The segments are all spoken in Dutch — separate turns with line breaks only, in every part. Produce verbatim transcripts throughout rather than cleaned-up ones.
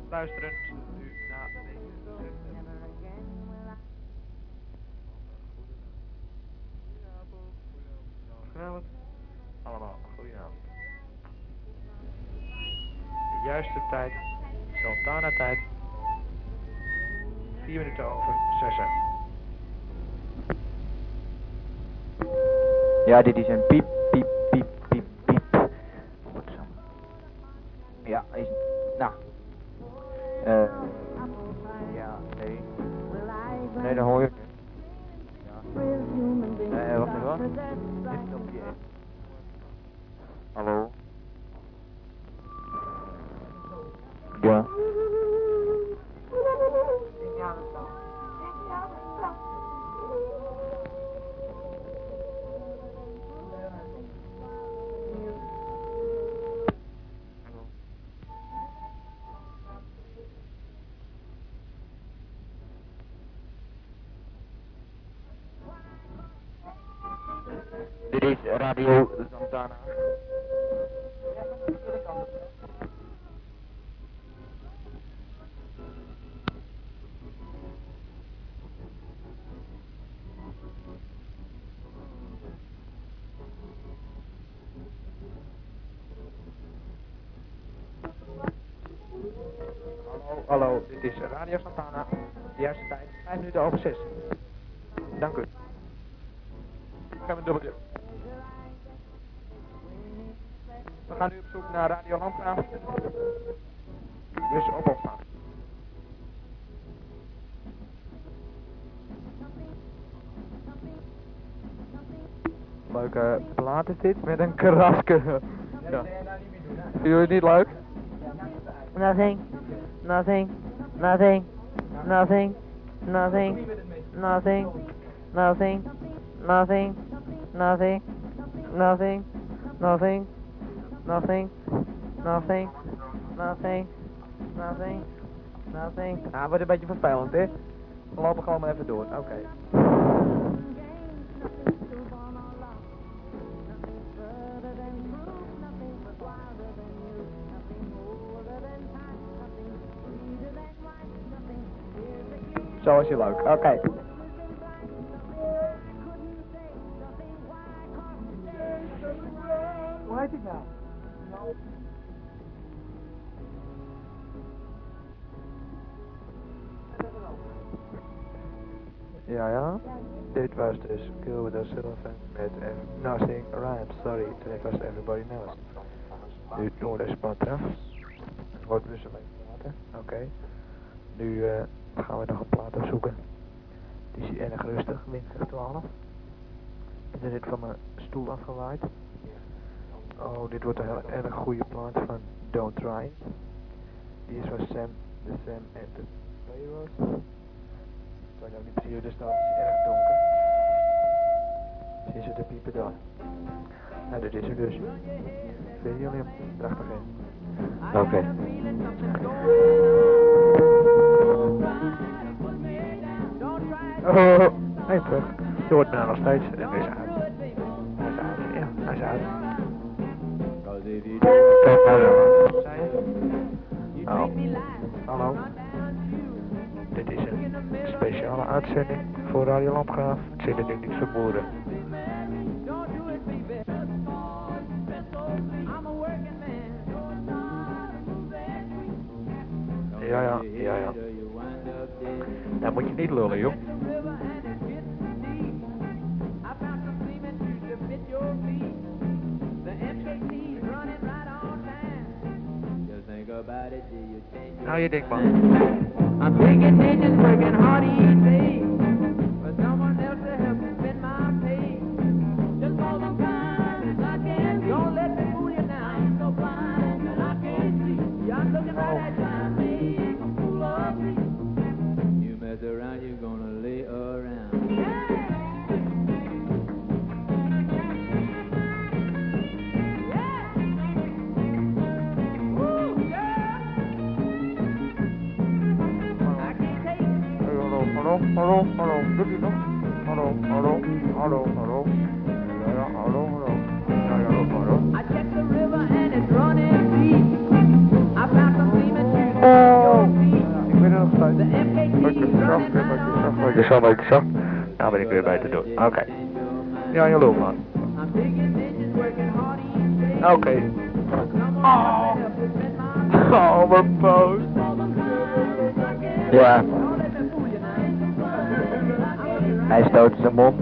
luisteren nu naar deze Goedenavond. Allemaal, goedenavond. De juiste tijd, Sultana tijd. Vier minuten over zessen.
Ja, dit is een piep, piep, piep, piep, piep. Goed zo. Ja, is... Nou. Eh... Uh, ja, nee. Nee, dat hoor je niet. Ja. Eh, uh, wacht even hoor. Dit op je. Hallo? Ja. Dit is Radio Santana.
Hallo, hallo, dit is Radio Santana. De juiste tijd, vijf minuten over zes. Dank u. Ik heb een dubbeltje. We gaan nu op zoek naar Radio Landgraaf. Dus op opstaan. Leuke plaat is dit, met een karaske. Ja. Vinden jullie het niet leuk?
Nothing, nothing, nothing, nothing, nothing, nothing, nothing, nothing, nothing, nothing, nothing, nothing, nothing, nothing, nothing, nothing.
Nou, wordt een beetje vervelend, hè? We lopen gewoon maar even door, oké. Okay. Zo is je leuk, oké. Okay. Hoe heet ik nou? Ja, ja. Dit was dus Kill with a Sullivan met uh, Nothing Rhymes. Sorry, dit was Everybody Knows. Nu door de Spantra. Het wordt dus een beetje later. Oké. Okay. Nu uh, gaan we nog een plaat opzoeken. Die is hier erg rustig, windkracht twaalf. En er zit van mijn stoel afgewaaid. Oh, dit wordt een heel erg goede plaat van Don't Try. Die is van Sam, de Sam en de Players. Ik kan ook niet precies, dus dat is erg donker. Zien ze de piepen daar? Nou, dit is er dus. Vinden jullie hem? Prachtig, hè? Oké. Okay. Oh, nee, terug. Je hoort me nou nog steeds. En hij is uit. Hij is uit, ja, hij is uit. Kijk nou dan. Zei je? Oh. Hallo. Dit is een speciale uitzending voor Radio Landgraaf. Ik zit het nu niet vermoeden. Ja, ja, ja, ja. Nou moet je niet lullen, joh. Nou, je denkt man. I'm taking nations working hard each day, but someone else to help me spend my pay. Just all the time as I can, don't let me fool you now. I'm so blind that I can't see. I'm looking right at you, make a fool of me. You mess around, you're gonna lay around. Yeah. Hallo, hallo, doet u nog? Hallo, hallo, hallo, hallo. Ja, ja, hallo, hallo. Ja, ja, hallo. I checked the river and it's running deep. I found some demons. Zacht, een beetje zacht, een beetje zacht, een beetje zacht. Nou ben ik weer bij te doen. Oké. Okay. Ja, je lul man. Oké. Okay. Oh. Oh, mijn poot.
Ja. Hij stoot zijn mond.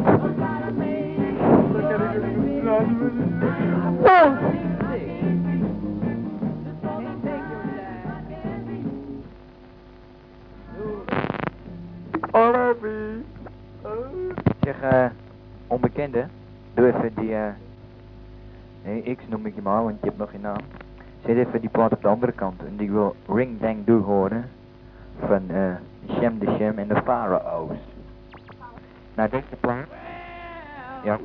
Zeg, uh, onbekende, doe even die, uh, nee, X noem ik je maar, want je hebt nog geen naam. Zet even die plaat op de andere kant en die wil Ring Dang Do horen van uh, Shem de Shem en de Pharaohs. Nou, deze plaat. Ja,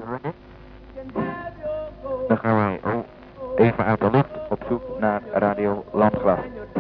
dan gaan wij oh, even uit de lucht op zoek naar Radio Landgraf.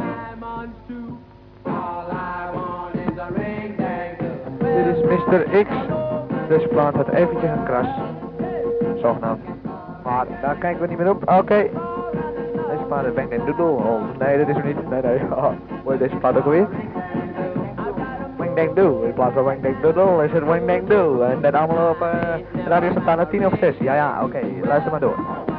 Dit is mister X. Deze plaat had eventjes een kras. Zogenaamd. Maar daar kijken we niet meer op. Oké. Okay. Deze plaat is Bang Dang Doodle. Oh, nee, dat is er niet. Nee, nee. Oh, hoe heet deze plaat ook alweer? Wang Dang Do. In plaats van Wang Dang Doodle is het Wang Dang Do. En dat allemaal op uh, Radio Santana tien of zes. Ja, ja, oké. Okay. Luister maar door.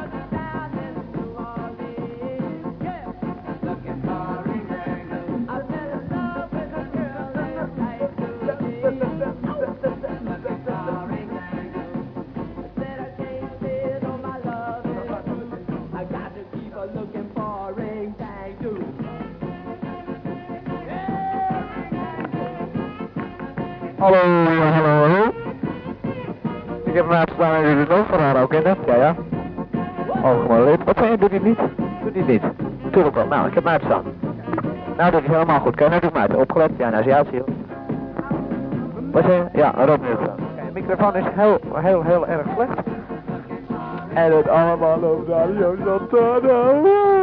Hallo, hallo, hallo. Ik heb hem uitstaan en jullie het ook van haar ook kennen. Ja, ja. Algemeen lid. Wat zei je? Doet hij het niet? Doet hij het niet? Tuurlijk wel. Nou, ik heb hem uitstaan. Nou, dat is helemaal goed. Kijk, nou doe ik hem uit. Opgelet? Ja, nou is hij uitziet. Wat zei je? Ja, een rood microfoon. Kijk, de microfoon is heel, heel, heel erg slecht. En het allemaal op Radio Santana.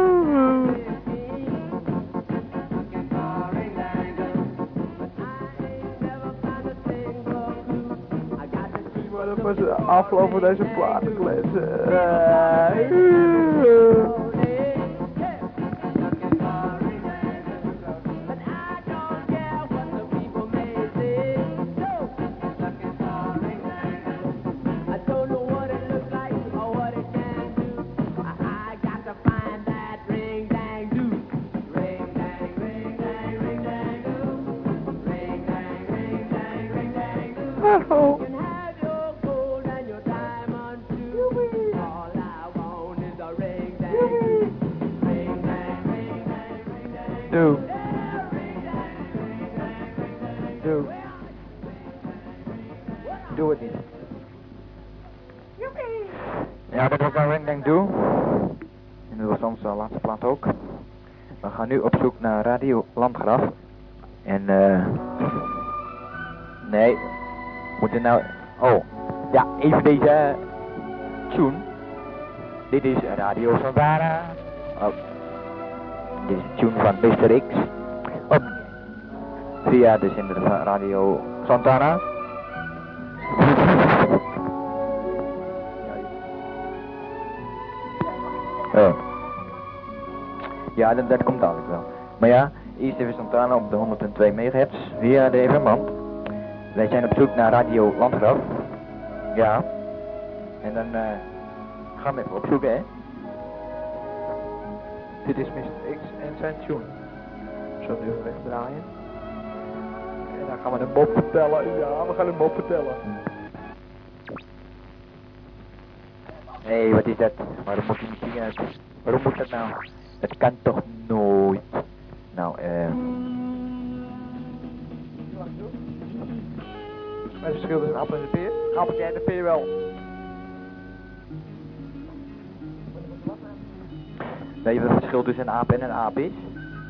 De afloop van deze plaat kletsen. Oh. Doe. Doe. Doe het niet. Ja, dat was mijn Ring Dang Do. En dat was onze laatste plaat ook. We gaan nu op zoek naar Radio Landgraf. En eh... Uh, nee. Moeten nou... Oh. Ja, even deze... tune. Dit is Radio Santana. Oh. Dit is de tune van mister X. Op. Via de zender van Radio Santana. Oh. Ja, dat, dat komt dadelijk wel. Maar ja, eerst even Santana op de honderdtwee megahertz via de evenman. Wij zijn op zoek naar Radio Landgraf. Ja. En dan uh, gaan we even opzoeken, hè. Dit is mister X en zijn tune. Zo nu even wegdraaien. En dan gaan we een mop vertellen. Ja, we gaan een mop vertellen. Hé, hey, wat is dat? Waarom moet die muziek uit? Waarom moet dat nou? Dat kan toch nooit? Nou, eh... Wat is het verschil tussen een appel en een peer? Appeltje en de peer wel. Weet je wat het verschil tussen een aap en een aap is?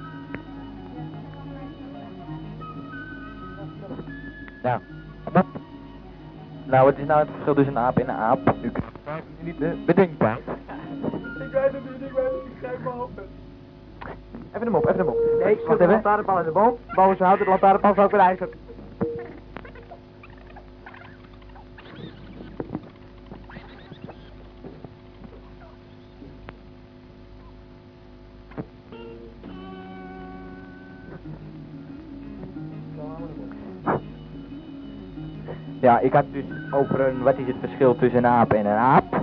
Nou, wat? Nou, wat is nou het verschil tussen een aap en een aap? U kunt het niet uh, bedenkbaar. Ik weet het niet, ik weet het niet, ik grijp me op. Even hem op, even hem op. Nee, ik zet de lantaarnpaal in de boom. Boven zijn hout, de lantaarnpaal zou ik weer ijzer.
Ja, ik had dus over een, wat is het verschil tussen een aap en een aap?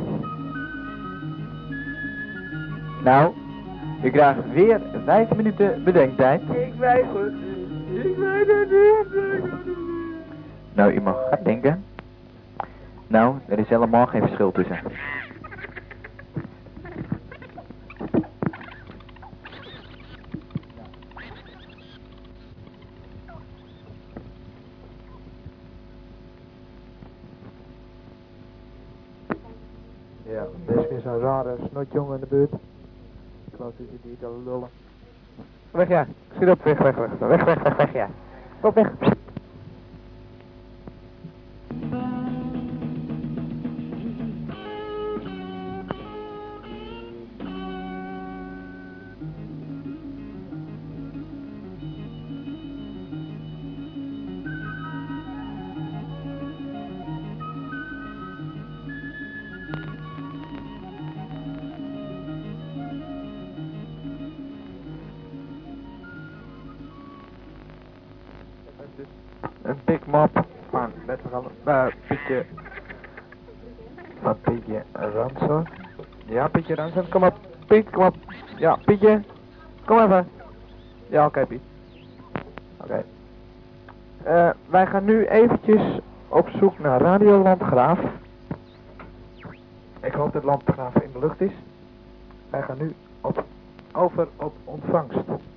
Nou, je krijgt weer vijf minuten bedenktijd.
Ik weiger. Ik weiger niet.
Nou, je mag gaan denken. Nou, er is helemaal geen verschil tussen.
Ja, er is weer zo'n rare snotjongen in de buurt. Ik geloof dat je die te lullen. Weg ja, schiet op, weg, weg, weg, weg, weg, weg, weg ja. Kom weg. Psst. Een big mop van, net veranderd, uh, Pietje, van Pietje Ransom. Ja, Pietje Ransom, kom op, Piet, kom op. Ja, Pietje, kom even. Ja, oké, okay, Piet. Oké. Okay. Uh, wij gaan nu eventjes op zoek naar Radio Landgraaf. Ik hoop dat Landgraaf in de lucht is. Wij gaan nu op, over op ontvangst.